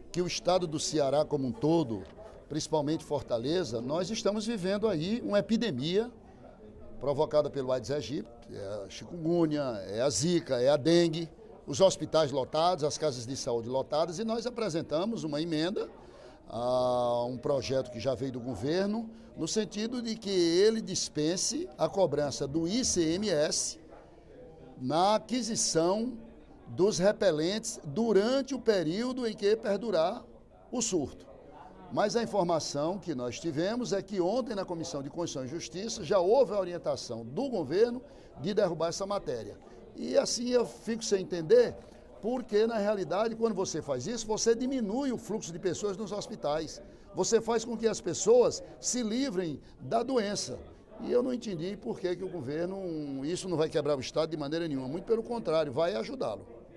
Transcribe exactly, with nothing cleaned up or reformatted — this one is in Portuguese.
que o estado do Ceará como um todo, principalmente Fortaleza, nós estamos vivendo aí uma epidemia provocada pelo Aedes aegypti, é a chikungunya, é a zika, é a dengue, os hospitais lotados, as casas de saúde lotadas, e nós apresentamos uma emenda a um projeto que já veio do governo, no sentido de que ele dispense a cobrança do I C M S na aquisição dos repelentes durante o período em que perdurar o surto. Mas a informação que nós tivemos é que ontem na Comissão de Constituição e Justiça já houve a orientação do governo de derrubar essa matéria. E assim eu fico sem entender, porque na realidade quando você faz isso, você diminui o fluxo de pessoas nos hospitais. Você faz com que as pessoas se livrem da doença. E eu não entendi por que, que o governo, isso não vai quebrar o Estado de maneira nenhuma, muito pelo contrário, vai ajudá-lo.